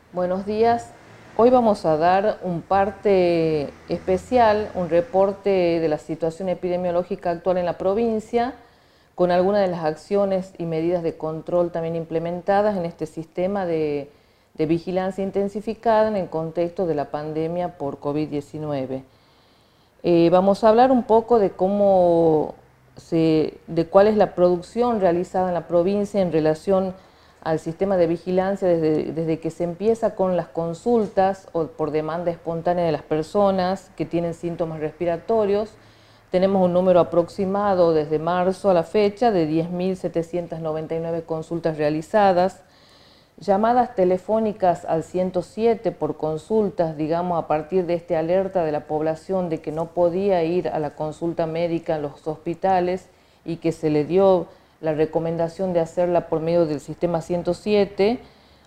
Buenos días. Hoy vamos a dar un parte especial, un reporte de la situación epidemiológica actual en la provincia, con algunas de las acciones y medidas de control también implementadas en este sistema de vigilancia intensificada en el contexto de la pandemia por COVID-19. Vamos a hablar un poco de de cuál es la producción realizada en la provincia en relación al sistema de vigilancia desde que se empieza con las consultas o por demanda espontánea de las personas que tienen síntomas respiratorios. Tenemos un número aproximado desde marzo a la fecha de 10.799 consultas realizadas, llamadas telefónicas al 107 por consultas, digamos, a partir de esta alerta de la población de que no podía ir a la consulta médica en los hospitales y que se le dio la recomendación de hacerla por medio del sistema 107,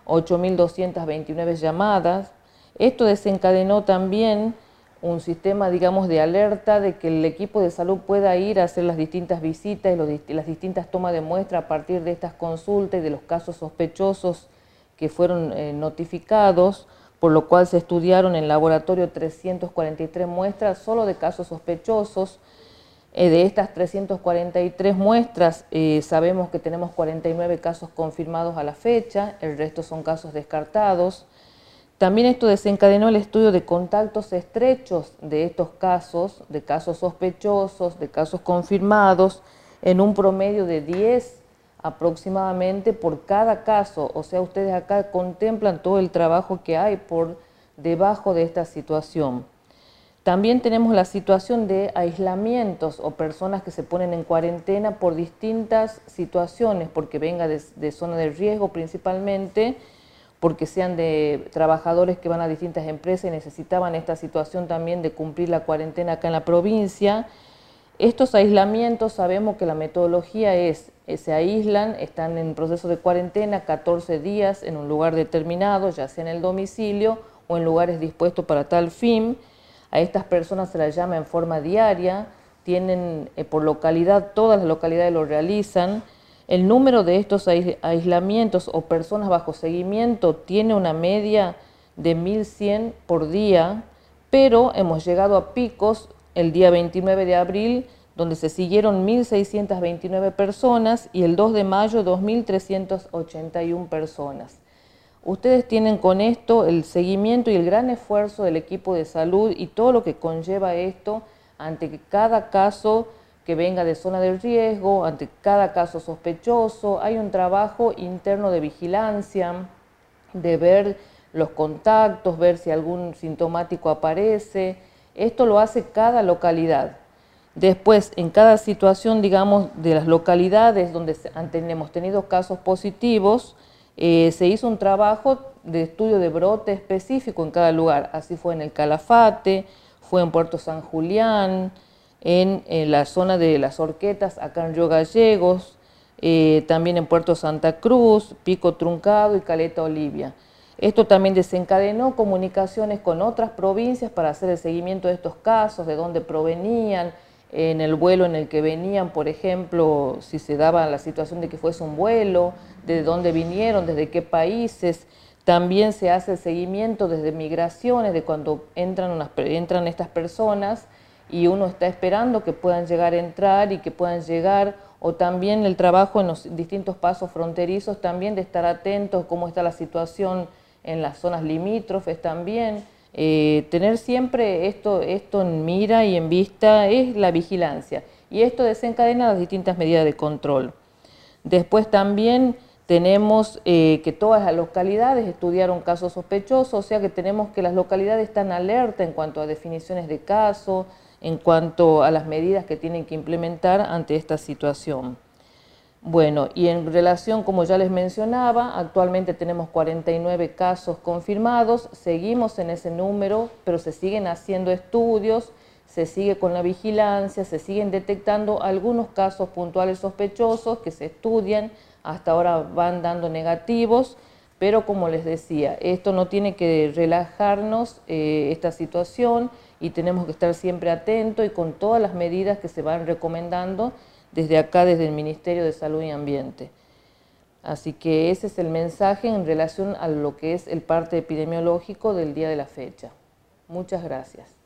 8.229 llamadas. Esto desencadenó también un sistema, digamos, de alerta de que el equipo de salud pueda ir a hacer las distintas visitas y las distintas tomas de muestra a partir de estas consultas y de los casos sospechosos que fueron notificados, por lo cual se estudiaron en laboratorio 343 muestras solo de casos sospechosos. De estas 343 muestras sabemos que tenemos 49 casos confirmados a la fecha, el resto son casos descartados. También esto desencadenó el estudio de contactos estrechos de estos casos, de casos sospechosos, de casos confirmados, en un promedio de 10 aproximadamente por cada caso. O sea, ustedes acá contemplan todo el trabajo que hay por debajo de esta situación. También tenemos la situación de aislamientos o personas que se ponen en cuarentena por distintas situaciones, porque venga de zona de riesgo principalmente, porque sean de trabajadores que van a distintas empresas y necesitaban esta situación también de cumplir la cuarentena acá en la provincia. Estos aislamientos sabemos que la metodología se aíslan, están en proceso de cuarentena 14 días en un lugar determinado, ya sea en el domicilio o en lugares dispuestos para tal fin. A estas personas se las llama en forma diaria, tienen por localidad, todas las localidades lo realizan. El número de estos aislamientos o personas bajo seguimiento tiene una media de 1.100 por día, pero hemos llegado a picos el día 29 de abril, donde se siguieron 1.629 personas y el 2 de mayo 2.381 personas. Ustedes tienen con esto el seguimiento y el gran esfuerzo del equipo de salud y todo lo que conlleva esto ante que cada caso que venga de zona de riesgo, ante cada caso sospechoso. Hay un trabajo interno de vigilancia, de ver los contactos, ver si algún sintomático aparece. Esto lo hace cada localidad. Después, en cada situación, digamos, de las localidades donde hemos tenido casos positivos, se hizo un trabajo de estudio de brote específico en cada lugar. Así fue en el Calafate, fue en Puerto San Julián, en la zona de las Horquetas, acá en Río Gallegos, también en Puerto Santa Cruz, Pico Truncado y Caleta Olivia. Esto también desencadenó comunicaciones con otras provincias para hacer el seguimiento de estos casos, de dónde provenían, en el vuelo en el que venían, por ejemplo, si se daba la situación de que fuese un vuelo, de dónde vinieron, desde qué países. También se hace el seguimiento desde migraciones, de cuando entran estas personas y uno está esperando que puedan llegar a entrar y que puedan llegar, o también el trabajo en los distintos pasos fronterizos, también de estar atentos cómo está la situación en las zonas limítrofes también. Tener siempre esto en mira y en vista es la vigilancia, y esto desencadena las distintas medidas de control. Después también tenemos que todas las localidades estudiaron casos sospechosos, o sea que tenemos que las localidades están alerta en cuanto a definiciones de caso, en cuanto a las medidas que tienen que implementar ante esta situación. Bueno, y en relación, como ya les mencionaba, actualmente tenemos 49 casos confirmados, seguimos en ese número, pero se siguen haciendo estudios, se sigue con la vigilancia, se siguen detectando algunos casos puntuales sospechosos que se estudian, hasta ahora van dando negativos, pero como les decía, esto no tiene que relajarnos esta situación y tenemos que estar siempre atentos y con todas las medidas que se van recomendando desde acá, desde el Ministerio de Salud y Ambiente. Así que ese es el mensaje en relación a lo que es el parte epidemiológico del día de la fecha. Muchas gracias.